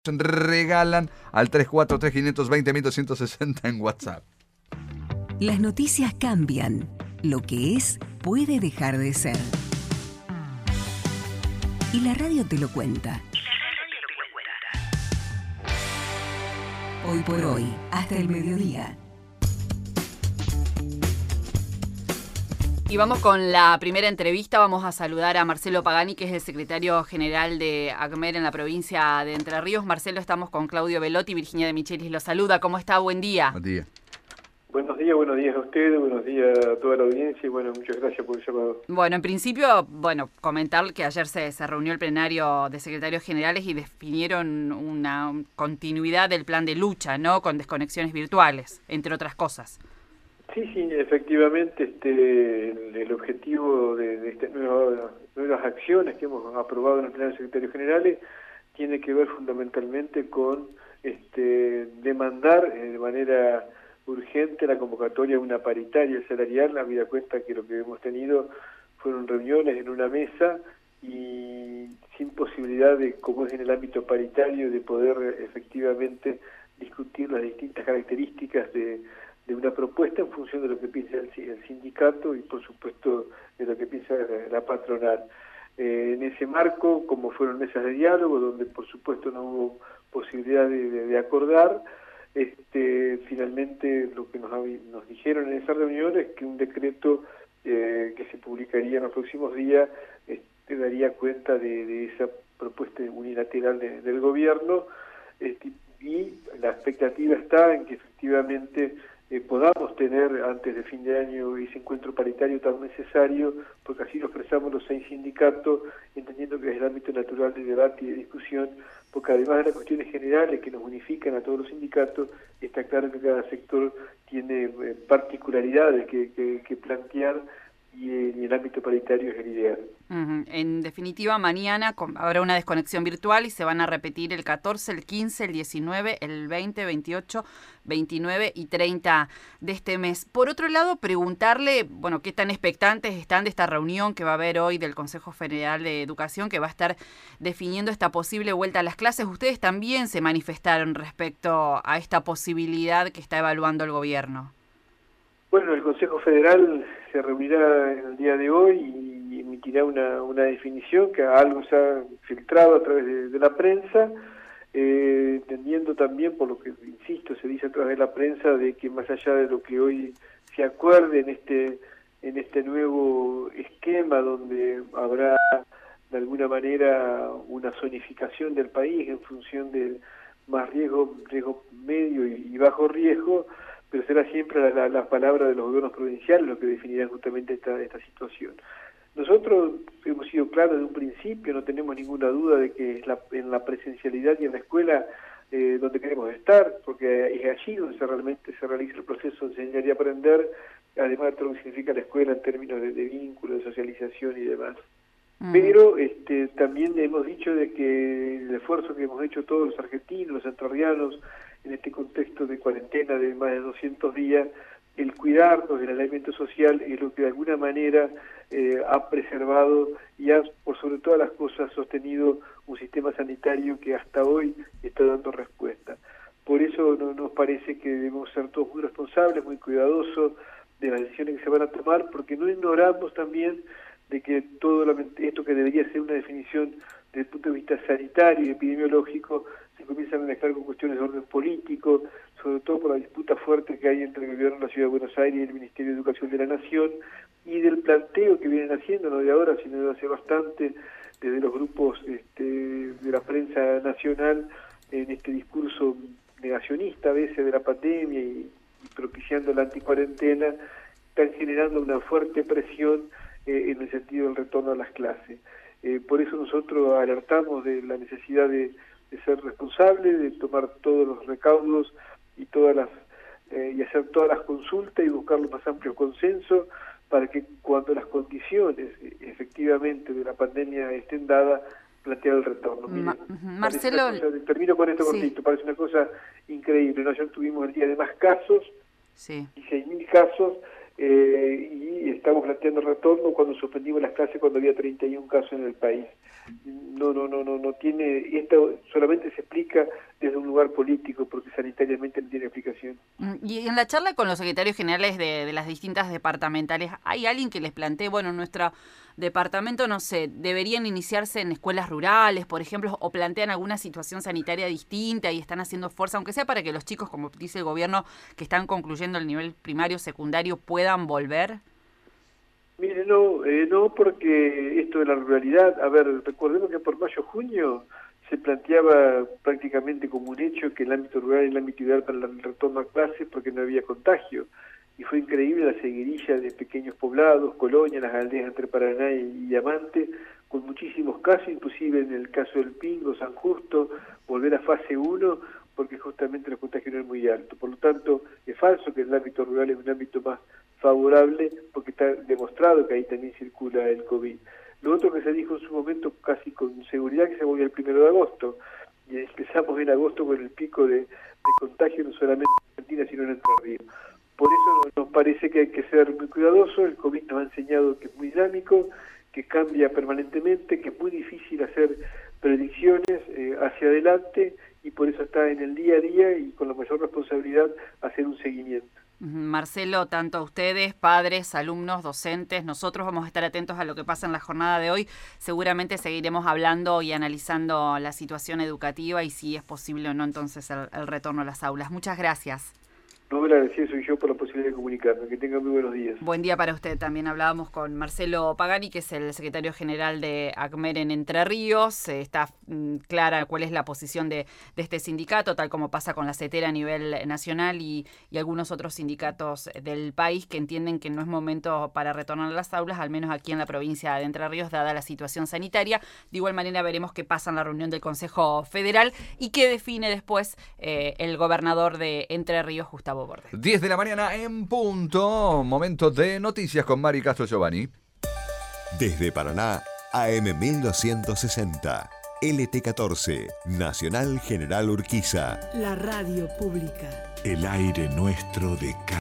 regalan al 343-520-1260 en WhatsApp. Las noticias cambian. Lo que es puede dejar de ser. Y la radio te lo cuenta. Hoy por hoy, hasta el mediodía. Y vamos con la primera entrevista. Vamos a saludar a Marcelo Pagani, que es el secretario general de ACMER en la provincia de Entre Ríos. Marcelo, estamos con Claudio Velotti. Virginia de Michelis lo saluda. ¿Cómo está? Buen día. Buen día. Buenos días a ustedes, buenos días a toda la audiencia y bueno, muchas gracias por el llamado. Bueno, en principio, comentar que ayer se reunió el plenario de secretarios generales y definieron una continuidad del plan de lucha, ¿no? Con desconexiones virtuales, entre otras cosas. Sí, efectivamente, el objetivo de estas nuevas acciones que hemos aprobado en el plenario de secretarios generales tiene que ver fundamentalmente con demandar de manera urgente la convocatoria de una paritaria salarial, habida cuenta que lo que hemos tenido fueron reuniones en una mesa y sin posibilidad de, como es en el ámbito paritario, de poder efectivamente discutir las distintas características de una propuesta en función de lo que piensa el sindicato y por supuesto de lo que piensa la patronal. En ese marco, como fueron mesas de diálogo, donde por supuesto no hubo posibilidad de acordar, finalmente lo que nos dijeron en esa reunión es que un decreto que se publicaría en los próximos días daría cuenta de esa propuesta unilateral del gobierno, y la expectativa está en que efectivamente podamos tener antes de fin de año ese encuentro paritario tan necesario, porque así lo expresamos los 6 sindicatos, entendiendo que es el ámbito natural de debate y de discusión, porque además de las cuestiones generales que nos unifican a todos los sindicatos, está claro que cada sector tiene particularidades que plantear y el ámbito paritario es el ideal. En definitiva, mañana habrá una desconexión virtual y se van a repetir el 14, el 15, el 19, el 20, 28, 29 y 30 de este mes. Por otro lado, preguntarle, qué tan expectantes están de esta reunión que va a haber hoy del Consejo Federal de Educación, que va a estar definiendo esta posible vuelta a las clases. Ustedes también se manifestaron respecto a esta posibilidad que está evaluando el gobierno. Bueno, el Consejo Federal se reunirá en el día de hoy y emitirá una definición que algo se ha filtrado a través de la prensa, entendiendo también, por lo que, insisto, se dice a través de la prensa, de que más allá de lo que hoy se acuerde en este nuevo esquema donde habrá de alguna manera una zonificación del país en función de más riesgo medio y bajo riesgo, pero será siempre la palabra de los gobiernos provinciales lo que definirá justamente esta situación. Nosotros hemos sido claros desde un principio, no tenemos ninguna duda de que es en la presencialidad y en la escuela donde queremos estar, porque es allí donde realmente se realiza el proceso de enseñar y aprender, además de todo lo que significa la escuela en términos de vínculo, de socialización y demás. Pero también hemos dicho de que el esfuerzo que hemos hecho todos los argentinos, los entrerrianos, en este contexto de cuarentena de más de 200 días, el cuidarnos del aislamiento social es lo que de alguna manera ha preservado y ha, por sobre todas las cosas, sostenido un sistema sanitario que hasta hoy está dando respuesta. Por eso nos parece que debemos ser todos muy responsables, muy cuidadosos de las decisiones que se van a tomar, porque no ignoramos también de que todo esto que debería ser una definición desde el punto de vista sanitario y epidemiológico se comienza a mezclar con cuestiones de orden político, sobre todo por la disputa fuerte que hay entre el gobierno de la Ciudad de Buenos Aires y el Ministerio de Educación de la Nación, y del planteo que vienen haciendo, no de ahora, sino de hace bastante, desde los grupos de la prensa nacional, en este discurso negacionista a veces de la pandemia y propiciando la anticuarentena, están generando una fuerte presión en el sentido del retorno a las clases. Por eso nosotros alertamos de la necesidad de ser responsables, de tomar todos los recaudos y y hacer todas las consultas y buscar los más amplios consensos para que cuando las condiciones efectivamente de la pandemia estén dadas, plantear el retorno. Marcelo, termino con esto cortito, parece una cosa increíble, ¿no? Ayer tuvimos el día de más casos, 16.000 casos, y estamos planteando el retorno cuando suspendimos las clases cuando había 31 casos en el país. no tiene, esto solamente se explica desde un lugar político, porque sanitariamente no tiene explicación. Y en la charla con los secretarios generales de las distintas departamentales, ¿hay alguien que les plantee, bueno, nuestro departamento, no sé, deberían iniciarse en escuelas rurales, por ejemplo, o plantean alguna situación sanitaria distinta y están haciendo fuerza, aunque sea para que los chicos, como dice el gobierno, que están concluyendo el nivel primario, secundario, puedan volver? Mire, no, porque esto de la ruralidad, a ver, recordemos que por mayo-junio se planteaba prácticamente como un hecho que el ámbito rural es el ámbito ideal para el retorno a clases porque no había contagio. Y fue increíble la seguidilla de pequeños poblados, colonias, las aldeas entre Paraná y Diamante, con muchísimos casos, inclusive en el caso del Pingo, San Justo, volver a fase 1, porque justamente los contagios eran muy altos. Por lo tanto, es falso que el ámbito rural es un ámbito más favorable, porque está demostrado que ahí también circula el COVID. Lo otro que se dijo en su momento, casi con seguridad, que se volvió el 1 de agosto, y empezamos en agosto con el pico de contagio no solamente en Argentina, sino en Entre Ríos. Por eso nos parece que hay que ser muy cuidadosos. El COVID nos ha enseñado que es muy dinámico, que cambia permanentemente, que es muy difícil hacer predicciones hacia adelante, y por eso está en el día a día y con la mayor responsabilidad hacer un seguimiento. Marcelo, tanto a ustedes, padres, alumnos, docentes, nosotros vamos a estar atentos a lo que pasa en la jornada de hoy. Seguramente seguiremos hablando y analizando la situación educativa y si es posible o no entonces el retorno a las aulas. Muchas gracias. No, el agradecido soy yo por la posibilidad de comunicarme. Que tengan muy buenos días. Buen día para usted. También hablábamos con Marcelo Pagani, que es el secretario general de ACMER en Entre Ríos. Está clara cuál es la posición de este sindicato, tal como pasa con la CETERA a nivel nacional y algunos otros sindicatos del país que entienden que no es momento para retornar a las aulas, al menos aquí en la provincia de Entre Ríos, dada la situación sanitaria. De igual manera veremos qué pasa en la reunión del Consejo Federal y qué define después el gobernador de Entre Ríos, Gustavo Bordet. 10 de la mañana en punto, momento de noticias con Mari Castro Giovanni. Desde Paraná, AM 1260, LT14, Nacional General Urquiza. La radio pública. El aire nuestro de